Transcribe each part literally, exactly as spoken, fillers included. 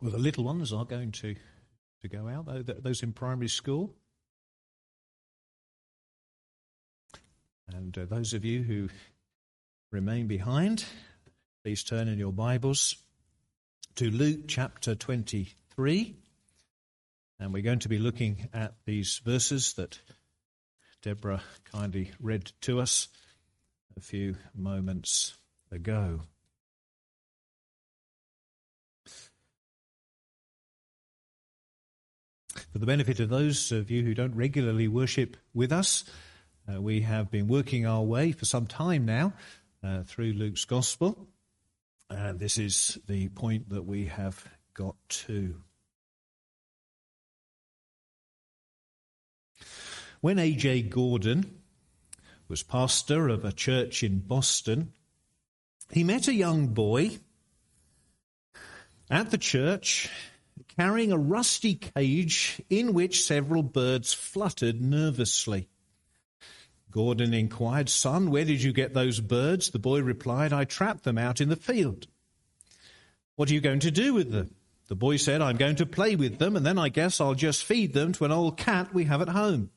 Well, the little ones are going to, to go out, those in primary school. And uh, those of you who remain behind, please turn in your Bibles to Luke chapter twenty-three. And we're going to be looking at these verses that Deborah kindly read to us a few moments ago. For the benefit of those of you who don't regularly worship with us, uh, we have been working our way for some time now uh, through Luke's Gospel. And this is the point that we have got to. When A J Gordon was pastor of a church in Boston, he met a young boy at the church carrying a rusty cage in which several birds fluttered nervously. Gordon inquired, "Son, where did you get those birds?" The boy replied, "I trapped them out in the field." "What are you going to do with them?" The boy said, "I'm going to play with them, and then I guess I'll just feed them to an old cat we have at home."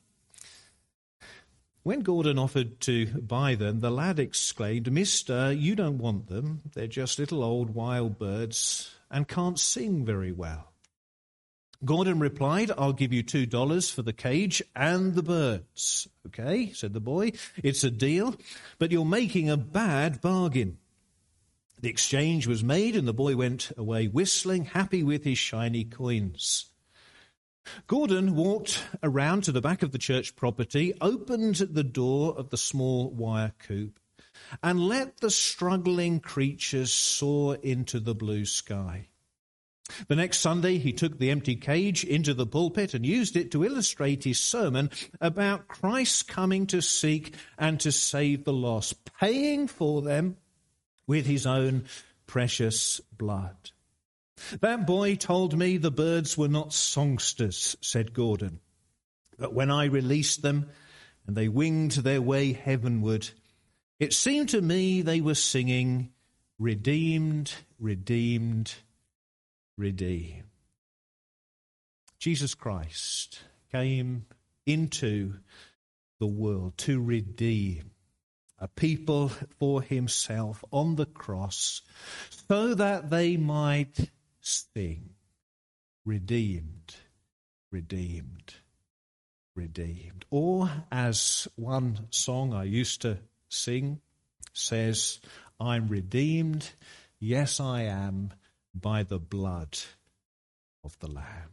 When Gordon offered to buy them, the lad exclaimed, "Mister, you don't want them. They're just little old wild birds and can't sing very well." Gordon replied, "I'll give you two dollars for the cage and the birds." "Okay," said the boy, "it's a deal, but you're making a bad bargain." The exchange was made, and the boy went away whistling, happy with his shiny coins. Gordon walked around to the back of the church property, opened the door of the small wire coop, and let the struggling creatures soar into the blue sky. The next Sunday, he took the empty cage into the pulpit and used it to illustrate his sermon about Christ coming to seek and to save the lost, paying for them with his own precious blood. "That boy told me the birds were not songsters," said Gordon. "But when I released them and they winged their way heavenward, it seemed to me they were singing, 'Redeemed, redeemed, redeemed.'" Jesus Christ came into the world to redeem a people for himself on the cross so that they might sing, "Redeemed, redeemed, redeemed." Or, as one song I used to sing says, "I'm redeemed, yes I am, by the blood of the Lamb."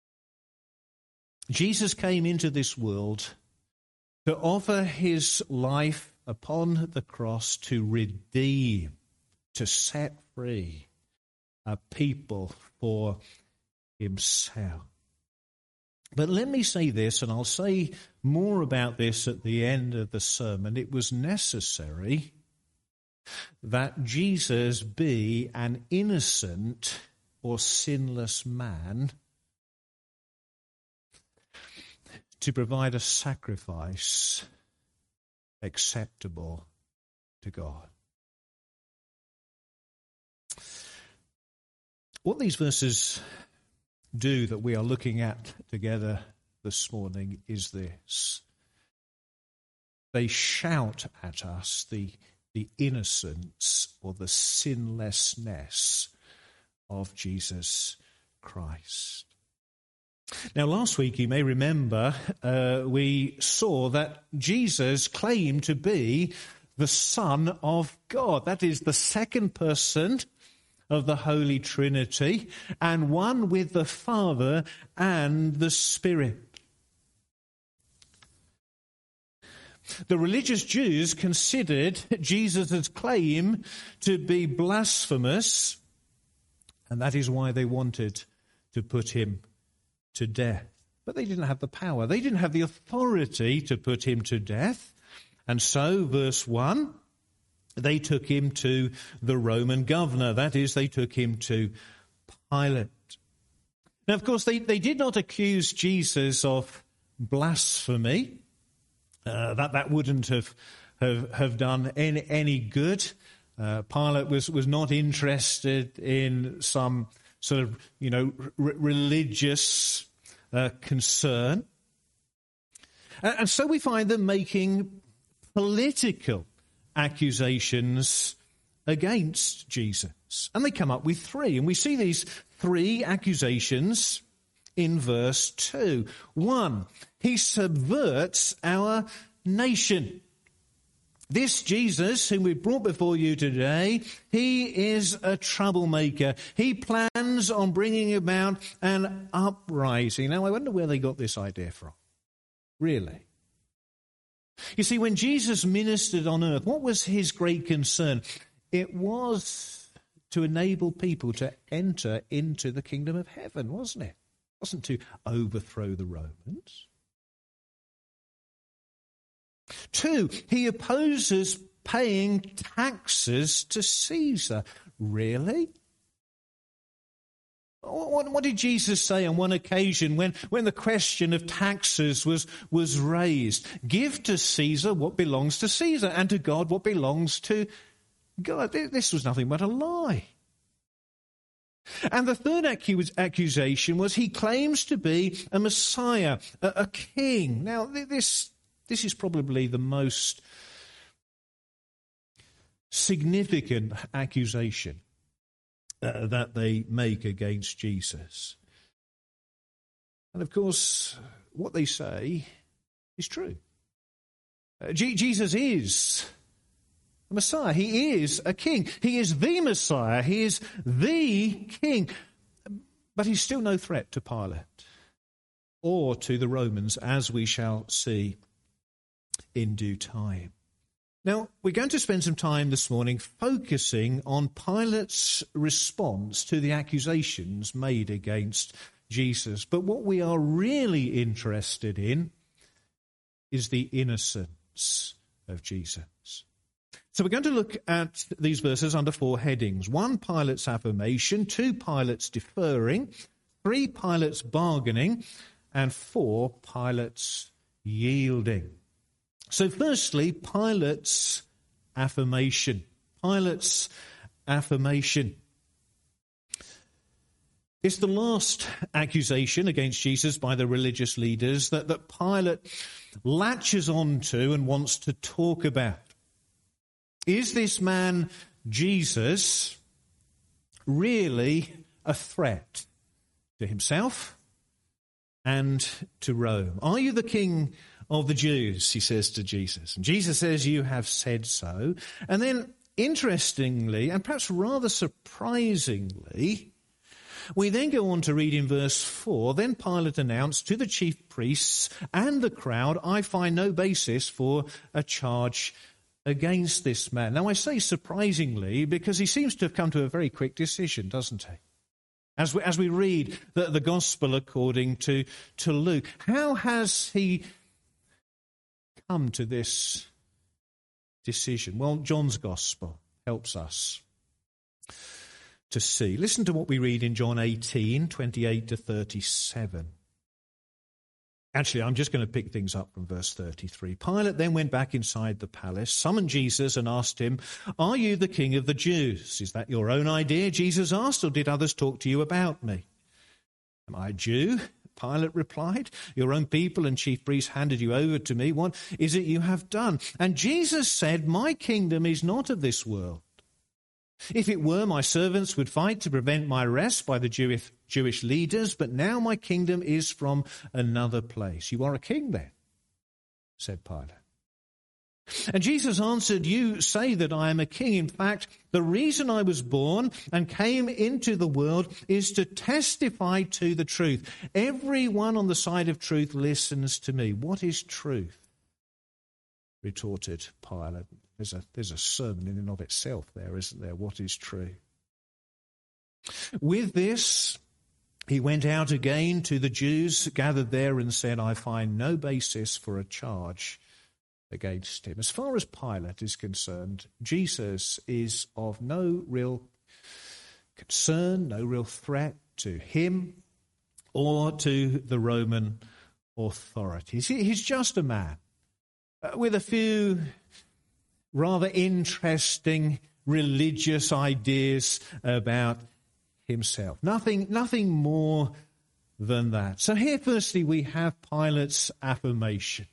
Jesus came into this world to offer his life upon the cross to redeem, to set free a people for himself. But let me say this, and I'll say more about this at the end of the sermon. It was necessary that Jesus be an innocent or sinless man to provide a sacrifice acceptable to God. What these verses do that we are looking at together this morning is this. They shout at us the, the innocence or the sinlessness of Jesus Christ. Now, last week, you may remember, uh, we saw that Jesus claimed to be the Son of God. That is the second person of the Holy Trinity, and one with the Father and the Spirit. The religious Jews considered Jesus' claim to be blasphemous, and that is why they wanted to put him to death. But they didn't have the power. They didn't have the authority to put him to death. And so, verse one, they took him to the Roman governor. That is, they took him to Pilate. Now, of course, they, they did not accuse Jesus of blasphemy. Uh, that, that wouldn't have, have, have done any, any good. Uh, Pilate was, was not interested in some sort of, you know, r- religious uh, concern. And, and so we find them making political accusations against Jesus. And they come up with three. And we see these three accusations in verse two. One, he subverts our nation. This Jesus, whom we've brought before you today, he is a troublemaker. He plans on bringing about an uprising. Now, I wonder where they got this idea from. Really? You see, when Jesus ministered on earth, what was his great concern? It was to enable people to enter into the kingdom of heaven, wasn't it? It wasn't to overthrow the Romans. Two, he opposes paying taxes to Caesar. Really? What, what did Jesus say on one occasion when, when the question of taxes was, was raised? Give to Caesar what belongs to Caesar, and to God what belongs to God. This was nothing but a lie. And the third accu- accusation was he claims to be a Messiah, a, a king. Now, this... This is probably the most significant accusation uh, that they make against Jesus. And of course, what they say is true. Uh, G- Jesus is a Messiah. He is a king. He is the Messiah. He is the king. But he's still no threat to Pilate or to the Romans, as we shall see in due time. Now, we're going to spend some time this morning focusing on Pilate's response to the accusations made against Jesus. But what we are really interested in is the innocence of Jesus. So we're going to look at these verses under four headings. One, Pilate's affirmation. Two, Pilate's deferring. Three, Pilate's bargaining. And four, Pilate's yielding. So firstly, Pilate's affirmation. Pilate's affirmation. It's the last accusation against Jesus by the religious leaders that, that Pilate latches onto and wants to talk about. Is this man, Jesus, really a threat to himself and to Rome? Are you the king of the Jews, he says to Jesus. And Jesus says, you have said so. And then, interestingly, and perhaps rather surprisingly, we then go on to read in verse four, then Pilate announced to the chief priests and the crowd, I find no basis for a charge against this man. Now, I say surprisingly because he seems to have come to a very quick decision, doesn't he? As we, as we read the, the gospel according to, to Luke, how has he come to this decision? Well, John's gospel helps us to see. Listen to what we read in John eighteen, twenty-eight to thirty-seven. Actually, I'm just going to pick things up from verse thirty-three. Pilate then went back inside the palace, summoned Jesus and asked him, are you the king of the Jews? Is that your own idea? Jesus asked, or did others talk to you about me? Am I a Jew? Pilate replied, your own people and chief priests handed you over to me. What is it you have done? And Jesus said, my kingdom is not of this world. If it were, my servants would fight to prevent my arrest by the Jewish, Jewish leaders, but now my kingdom is from another place. You are a king then, said Pilate. And Jesus answered, you say that I am a king. In fact, the reason I was born and came into the world is to testify to the truth. Everyone on the side of truth listens to me. What is truth? Retorted Pilate. There's a, there's a sermon in and of itself there, isn't there? What is true? With this, he went out again to the Jews gathered there and said, I find no basis for a charge against him. As far as Pilate is concerned, Jesus is of no real concern, no real threat to him or to the Roman authorities. He's just a man uh, with a few rather interesting religious ideas about himself. Nothing, nothing more than that. So here, firstly, we have Pilate's affirmation.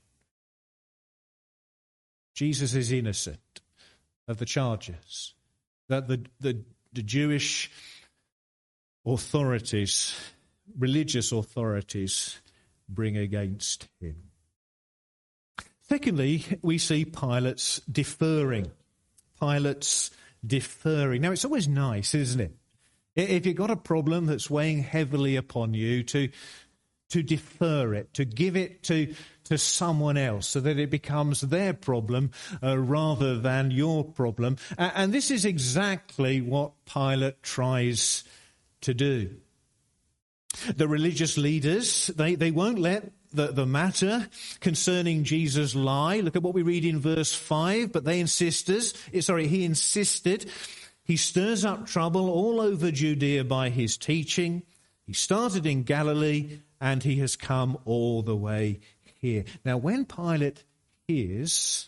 Jesus is innocent of the charges that the, the, the Jewish authorities, religious authorities, bring against him. Secondly, we see Pilate's deferring. Pilate's deferring. Now, it's always nice, isn't it? If you've got a problem that's weighing heavily upon you, to to defer it, to give it to, to someone else so that it becomes their problem uh, rather than your problem. And, and this is exactly what Pilate tries to do. The religious leaders, they, they won't let the, the matter concerning Jesus lie. Look at what we read in verse five. But they insisted, sorry, he insisted. He stirs up trouble all over Judea by his teaching. He started in Galilee and he has come all the way here. Now, when Pilate hears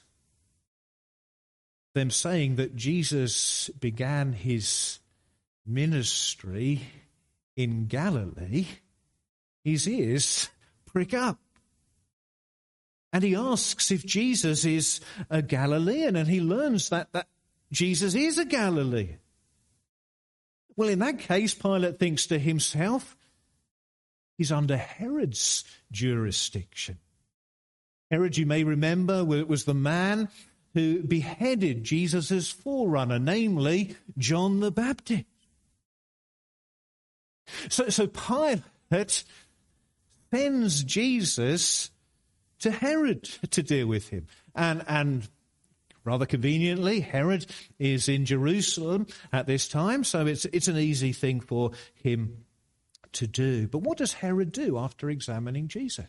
them saying that Jesus began his ministry in Galilee, his ears prick up. And he asks if Jesus is a Galilean, and he learns that, that Jesus is a Galilean. Well, in that case, Pilate thinks to himself, he's under Herod's jurisdiction. Herod, you may remember, was the man who beheaded Jesus' forerunner, namely John the Baptist. So, so Pilate sends Jesus to Herod to deal with him. And, and rather conveniently, Herod is in Jerusalem at this time, so it's, it's an easy thing for him to do. But what does Herod do after examining Jesus?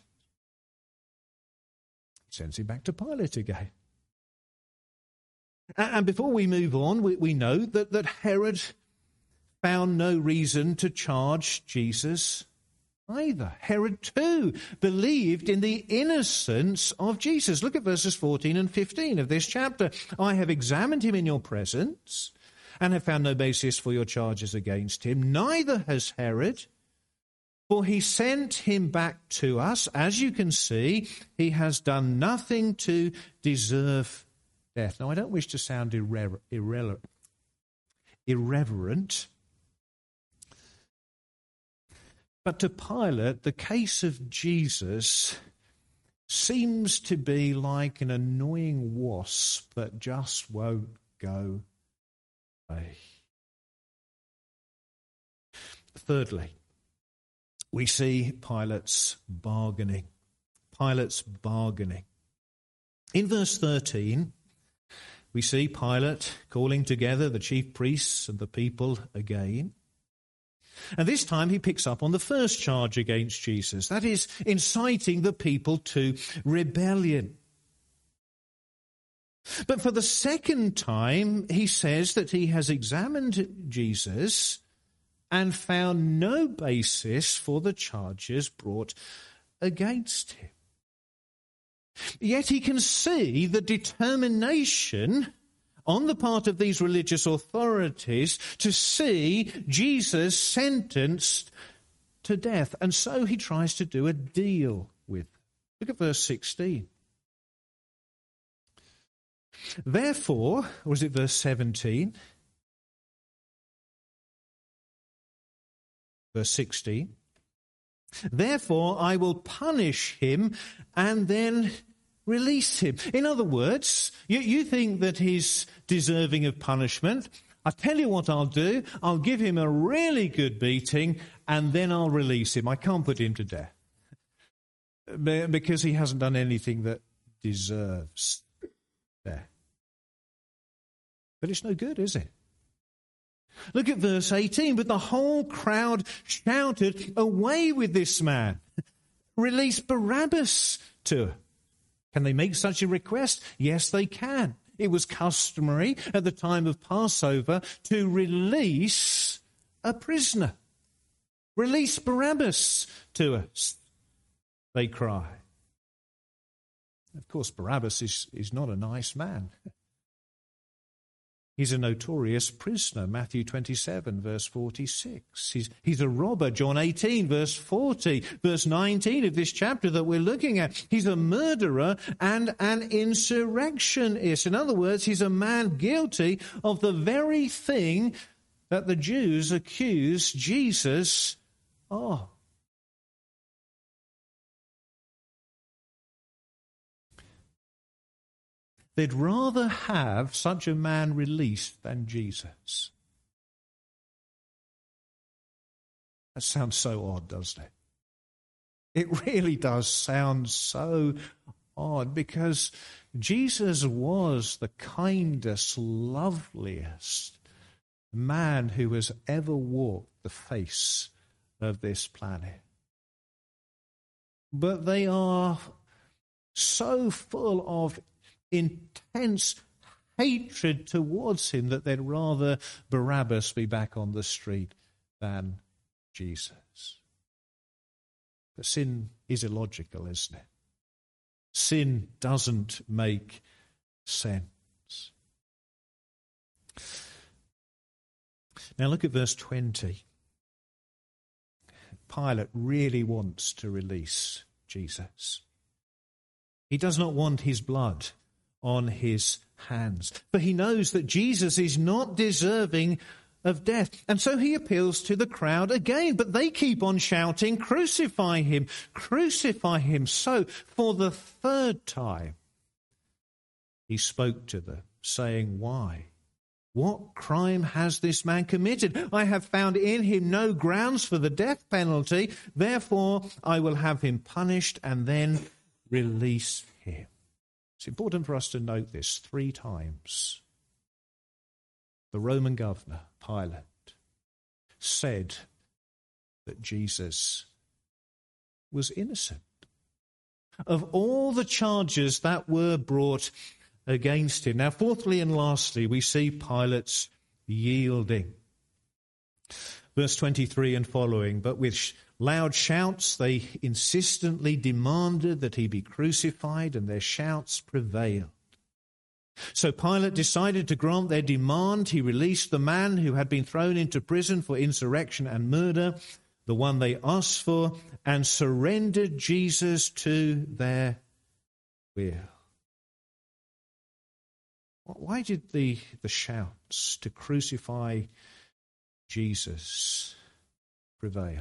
He sends him back to Pilate again. And, and before we move on, we, we know that, that Herod found no reason to charge Jesus either. Herod too believed in the innocence of Jesus. Look at verses fourteen and fifteen of this chapter. I have examined him in your presence and have found no basis for your charges against him. Neither has Herod, for he sent him back to us. As you can see, he has done nothing to deserve death. Now, I don't wish to sound irre- irre- irreverent, but to Pilate, the case of Jesus seems to be like an annoying wasp that just won't go away. Thirdly, we see Pilate's bargaining. Pilate's bargaining. In verse thirteen, we see Pilate calling together the chief priests and the people again. And this time he picks up on the first charge against Jesus, that is, inciting the people to rebellion. But for the second time, he says that he has examined Jesus and found no basis for the charges brought against him. Yet he can see the determination on the part of these religious authorities to see Jesus sentenced to death. And so he tries to do a deal with them. Look at verse sixteen. Therefore, or is it verse seventeen? Verse sixteen. Therefore, I will punish him and then release him. In other words, you, you think that he's deserving of punishment. I'll tell you what I'll do. I'll give him a really good beating and then I'll release him. I can't put him to death because he hasn't done anything that deserves death. But it's no good, is it? Look at verse eighteen. But the whole crowd shouted, away with this man. Release Barabbas to her. Can they make such a request? Yes, they can. It was customary at the time of Passover to release a prisoner. Release Barabbas to us, they cry. Of course, Barabbas is, is not a nice man. He's a notorious prisoner, Matthew twenty-seven, verse forty-six. He's, he's a robber, John eighteen, verse forty, verse nineteen of this chapter that we're looking at. He's a murderer and an insurrectionist. In other words, he's a man guilty of the very thing that the Jews accused Jesus of. They'd rather have such a man released than Jesus. That sounds so odd, doesn't it? It really does sound so odd, because Jesus was the kindest, loveliest man who has ever walked the face of this planet. But they are so full of intense hatred towards him that they'd rather Barabbas be back on the street than Jesus. But sin is illogical, isn't it? Sin doesn't make sense. Now look at verse twenty. Pilate really wants to release Jesus. He does not want his blood on his hands, for he knows that Jesus is not deserving of death. And so he appeals to the crowd again, but they keep on shouting, "Crucify him, crucify him." So for the third time he spoke to them, saying, "Why? What crime has this man committed? I have found in him no grounds for the death penalty. Therefore I will have him punished and then release him." It's important for us to note this three times. The Roman governor, Pilate, said that Jesus was innocent of all the charges that were brought against him. Now, fourthly and lastly, we see Pilate's yielding. Verse twenty-three and following, "But with loud shouts they insistently demanded that he be crucified, and their shouts prevailed. So Pilate decided to grant their demand. He released the man who had been thrown into prison for insurrection and murder, the one they asked for, and surrendered Jesus to their will." Why did the, the shouts to crucify Jesus prevail?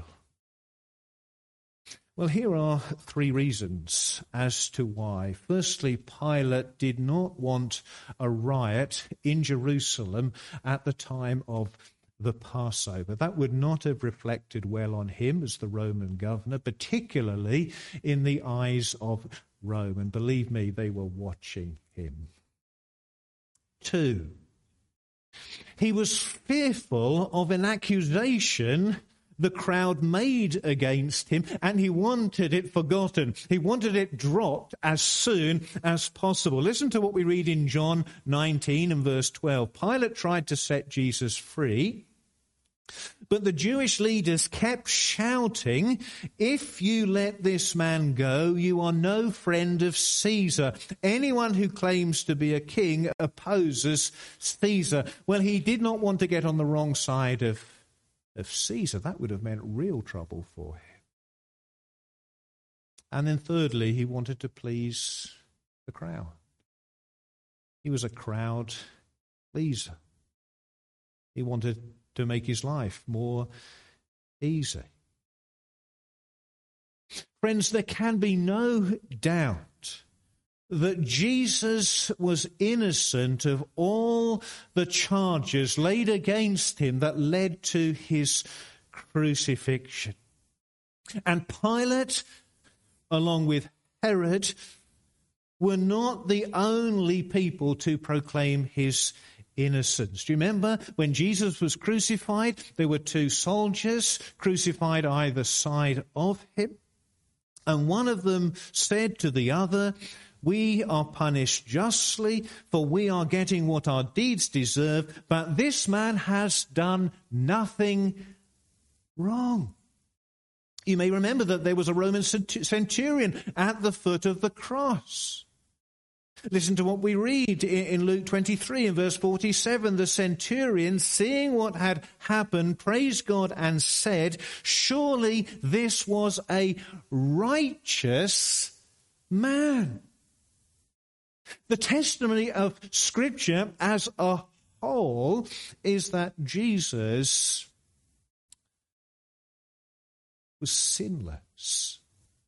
Well, here are three reasons as to why. Firstly, Pilate did not want a riot in Jerusalem at the time of the Passover. That would not have reflected well on him as the Roman governor, particularly in the eyes of Rome. And believe me, they were watching him. Two, he was fearful of an accusation the crowd made against him, and he wanted it forgotten. He wanted it dropped as soon as possible. Listen to what we read in John nineteen and verse twelve. Pilate tried to set Jesus free, but the Jewish leaders kept shouting, "If you let this man go, you are no friend of Caesar. Anyone who claims to be a king opposes Caesar." Well, he did not want to get on the wrong side of of Caesar. That would have meant real trouble for him. And then thirdly, he wanted to please the crowd. He was a crowd pleaser. He wanted to make his life more easy. Friends, there can be no doubt that Jesus was innocent of all the charges laid against him that led to his crucifixion. And Pilate, along with Herod, were not the only people to proclaim his innocence. Do you remember when Jesus was crucified, there were two soldiers crucified either side of him, and one of them said to the other, "We are punished justly, for we are getting what our deeds deserve, but this man has done nothing wrong." You may remember that there was a Roman centurion at the foot of the cross. Listen to what we read in Luke twenty-three in verse forty-seven. The centurion, seeing what had happened, praised God and said, surely this was a righteous man. The testimony of Scripture as a whole is that Jesus was sinless.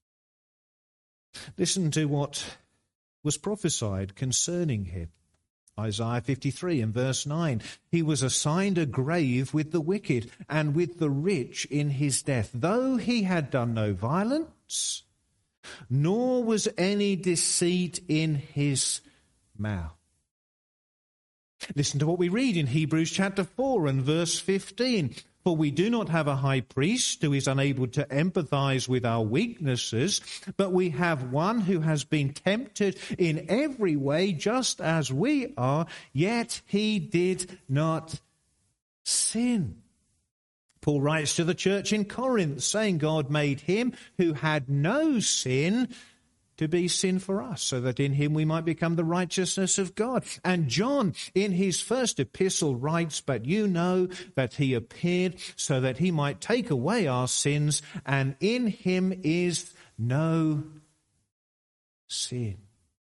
Listen to what was prophesied concerning him. Isaiah fifty-three and verse nine. He was assigned a grave with the wicked and with the rich in his death, though he had done no violence, nor was any deceit in his mouth. Listen to what we read in Hebrews chapter four and verse fifteen. For we do not have a high priest who is unable to empathize with our weaknesses, but we have one who has been tempted in every way just as we are, yet he did not sin. Paul writes to the church in Corinth, saying God made him who had no sin to be sin for us, so that in him we might become the righteousness of God. And John, in his first epistle, writes, but you know that he appeared so that he might take away our sins, and in him is no sin.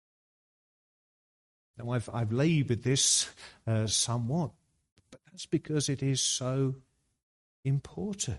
Now, I've, I've laboured this uh, somewhat, but that's because it is so important.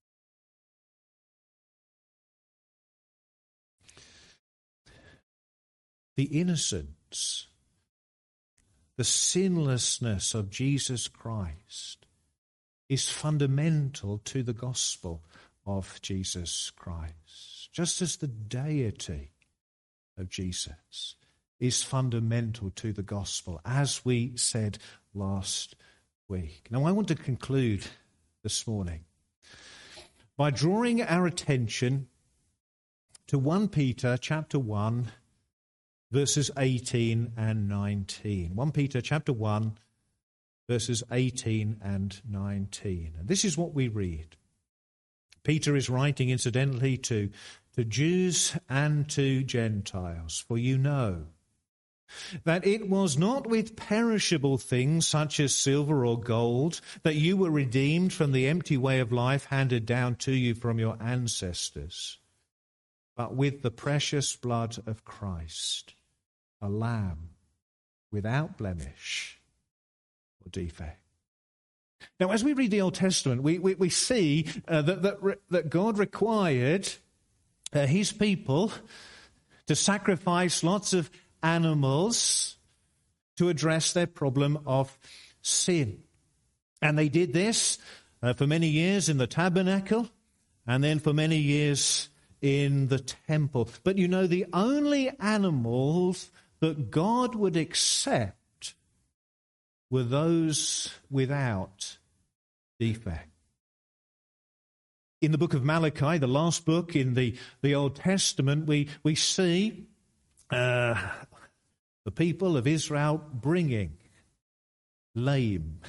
The innocence, the sinlessness of Jesus Christ is fundamental to the gospel of Jesus Christ, just as the deity of Jesus is fundamental to the gospel, as we said last week. Now, I want to conclude this morning by drawing our attention to First Peter chapter one, verses eighteen and nineteen. First Peter chapter one, verses eighteen and nineteen. And this is what we read. Peter is writing, incidentally, to, to Jews and to Gentiles. For you know that it was not with perishable things such as silver or gold that you were redeemed from the empty way of life handed down to you from your ancestors, but with the precious blood of Christ, a lamb without blemish or defect. Now, as we read the Old Testament, we, we, we see uh, that, that, that God required uh, his people to sacrifice lots of animals to address their problem of sin. And they did this uh, for many years in the tabernacle, and then for many years in the temple. But you know, the only animals that God would accept were those without defect. In the book of Malachi, the last book in the, the Old Testament, we, we see uh, the people of Israel bringing lame,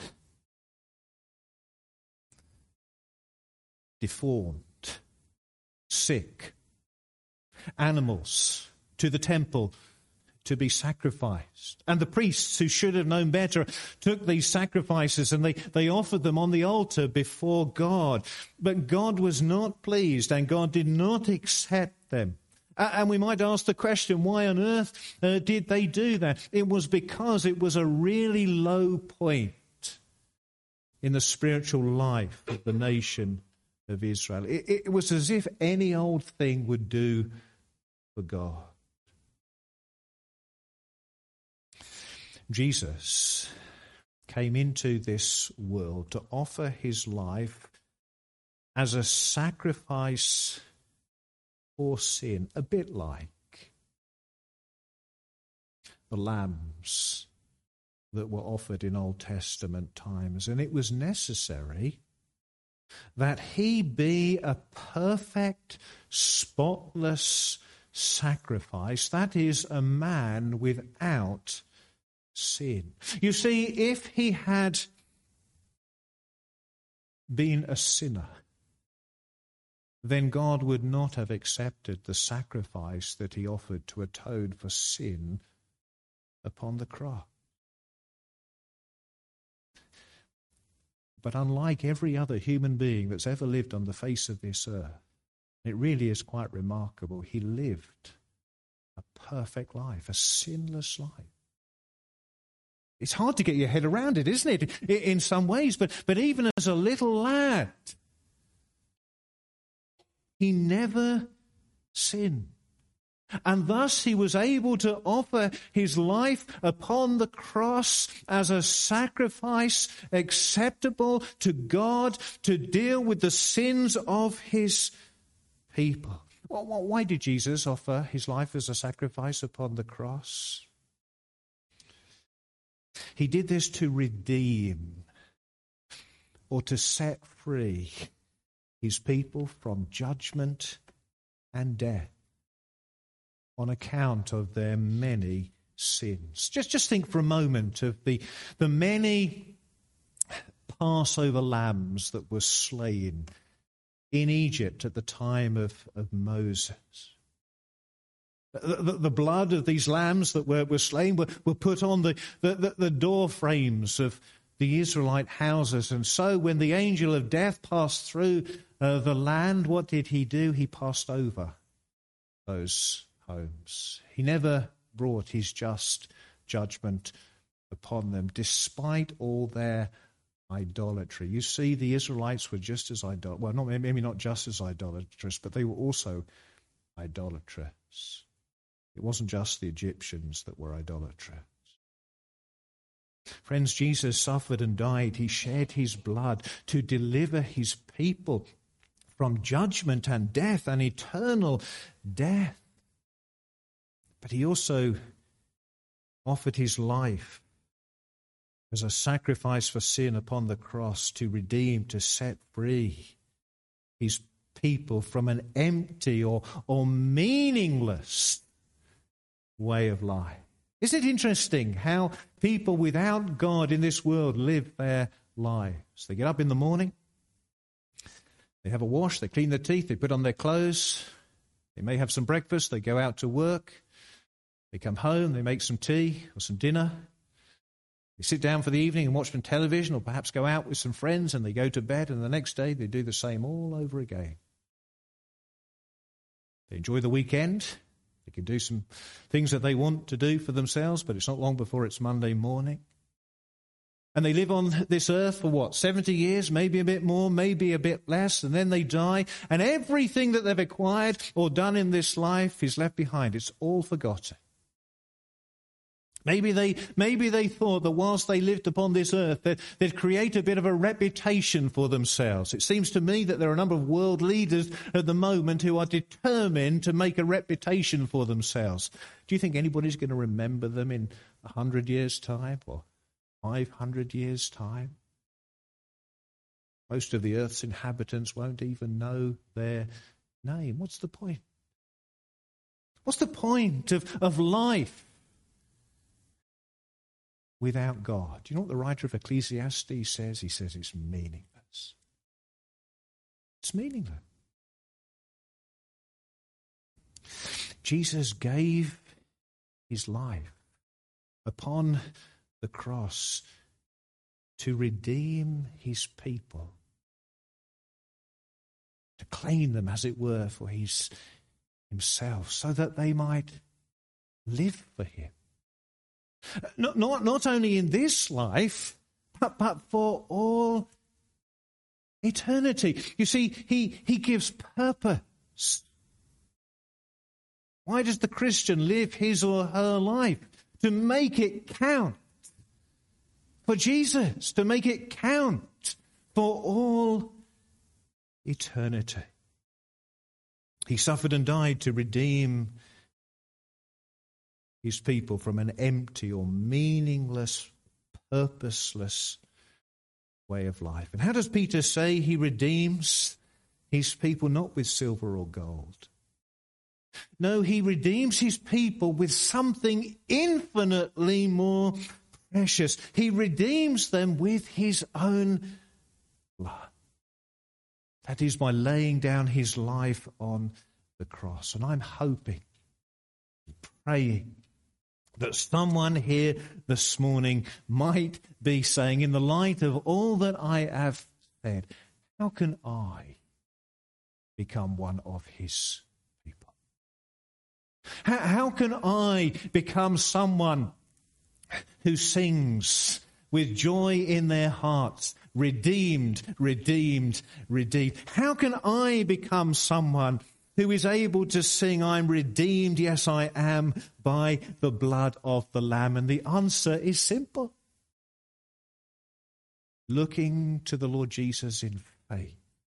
deformed, sick animals to the temple to be sacrificed. And the priests, who should have known better, took these sacrifices and they, they offered them on the altar before God. But God was not pleased, and God did not accept them. And we might ask the question, why on earth uh, did they do that? It was because it was a really low point in the spiritual life of the nation of Israel. It, it was as if any old thing would do for God. Jesus came into this world to offer his life as a sacrifice for sin, a bit like the lambs that were offered in Old Testament times. And it was necessary that he be a perfect, spotless sacrifice, that is, a man without sin. You see, if he had been a sinner, then God would not have accepted the sacrifice that he offered to atone for sin upon the cross. But unlike every other human being that's ever lived on the face of this earth, it really is quite remarkable. He lived a perfect life, a sinless life. It's hard to get your head around it, isn't it, in some ways? But, but even as a little lad, he never sinned. And thus he was able to offer his life upon the cross as a sacrifice acceptable to God to deal with the sins of his people. Well, why did Jesus offer his life as a sacrifice upon the cross? He did this to redeem or to set free his people from judgment and death on account of their many sins. Just, just think for a moment of the, the many Passover lambs that were slain in Egypt at the time of, of Moses. The, the, the blood of these lambs that were, were slain were, were put on the, the, the, the door frames of the Israelite houses. And so when the angel of death passed through uh, the land, what did he do? He passed over those homes. He never brought his just judgment upon them, despite all their idolatry. You see, the Israelites were just as idol well, not maybe not just as idolatrous, but they were also idolatrous. It wasn't just the Egyptians that were idolatrous. Friends, Jesus suffered and died. He shed his blood to deliver his people from judgment and death and eternal death. But he also offered his life as a sacrifice for sin upon the cross to redeem, to set free his people from an empty or, or meaningless way of life. Isn't it interesting how people without God in this world live their lives? They get up in the morning, they have a wash, they clean their teeth, they put on their clothes, they may have some breakfast, they go out to work, they come home, they make some tea or some dinner, they sit down for the evening and watch some television or perhaps go out with some friends and they go to bed, and the next day they do the same all over again. They enjoy the weekend. They can do some things that they want to do for themselves, but it's not long before it's Monday morning. And they live on this earth for what, seventy years, maybe a bit more, maybe a bit less, and then they die, and everything that they've acquired or done in this life is left behind. It's all forgotten. Maybe they maybe they thought that whilst they lived upon this earth, that they'd create a bit of a reputation for themselves. It seems to me that there are a number of world leaders at the moment who are determined to make a reputation for themselves. Do you think anybody's going to remember them in a hundred years' time or five hundred years' time? Most of the earth's inhabitants won't even know their name. What's the point? What's the point of, of life without God? Do you know what the writer of Ecclesiastes says? He says it's meaningless. It's meaningless. Jesus gave his life upon the cross to redeem his people, to claim them, as it were, for his himself, so that they might live for him. Not, not, not only in this life, but, but for all eternity. You see, he, he gives purpose. Why does the Christian live his or her life? To make it count for Jesus, to make it count for all eternity. He suffered and died to redeem his people from an empty or meaningless, purposeless way of life. And how does Peter say he redeems his people? Not with silver or gold. No, he redeems his people with something infinitely more precious. He redeems them with his own blood. That is by laying down his life on the cross. And I'm hoping, praying, that someone here this morning might be saying, in the light of all that I have said, how can I become one of his people? How, how can I become someone who sings with joy in their hearts, redeemed, redeemed, redeemed? How can I become someone who is able to sing, I'm redeemed, yes I am, by the blood of the Lamb? And the answer is simple. Looking to the Lord Jesus in faith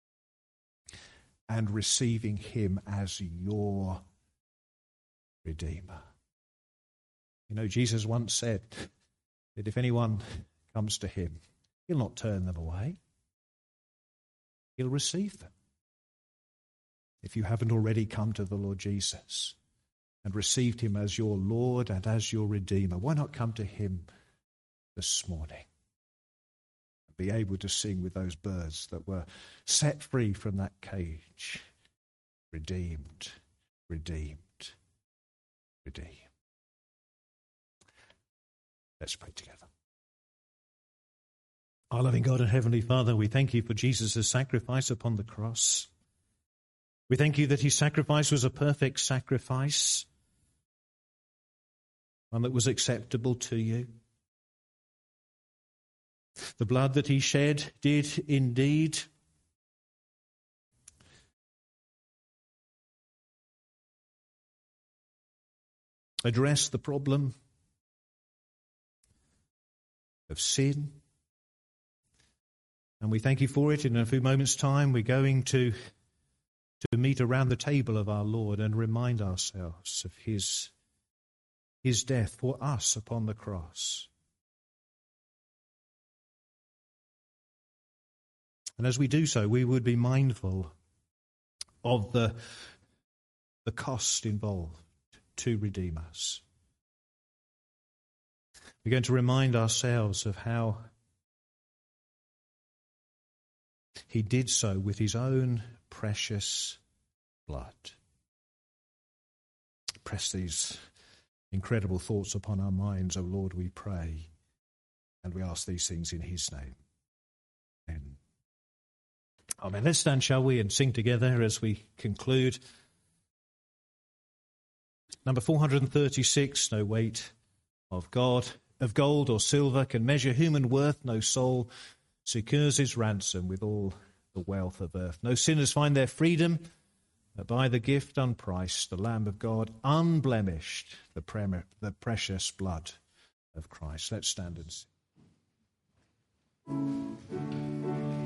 and receiving him as your Redeemer. You know, Jesus once said that if anyone comes to him, he'll not turn them away. He'll receive them. If you haven't already come to the Lord Jesus and received him as your Lord and as your Redeemer, why not come to him this morning and be able to sing with those birds that were set free from that cage? Redeemed, redeemed, redeemed. Let's pray together. Our loving God and Heavenly Father, we thank you for Jesus' sacrifice upon the cross. We thank you that his sacrifice was a perfect sacrifice, one that was acceptable to you. The blood that he shed did indeed address the problem of sin. And we thank you for it. In a few moments' time, we're going to to meet around the table of our Lord and remind ourselves of his, his death for us upon the cross. And as we do so, we would be mindful of the, the cost involved to redeem us. We're going to remind ourselves of how he did so with his own precious blood. Press these incredible thoughts upon our minds, O Lord, we pray, and we ask these things in his name. Amen. Amen. Let's stand, shall we, and sing together as we conclude. Number four hundred thirty-six, no weight of God, of gold or silver can measure human worth, no soul secures his ransom with all the wealth of earth. No sinners find their freedom but by the gift unpriced, the Lamb of God, unblemished, the, pre- the precious blood of Christ. Let's stand and sing.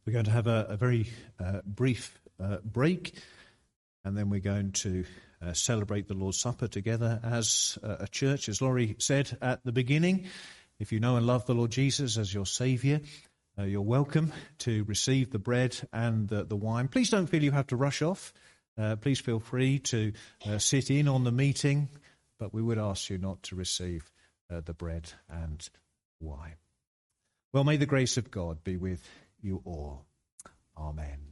We're going to have a, a very uh, brief uh, break, and then we're going to uh, celebrate the Lord's Supper together as uh, a church. As Laurie said at the beginning, if you know and love the Lord Jesus as your Saviour, uh, you're welcome to receive the bread and the, the wine. Please don't feel you have to rush off. Uh, please feel free to uh, sit in on the meeting, but we would ask you not to receive uh, the bread and wine. Well, may the grace of God be with you all. Amen.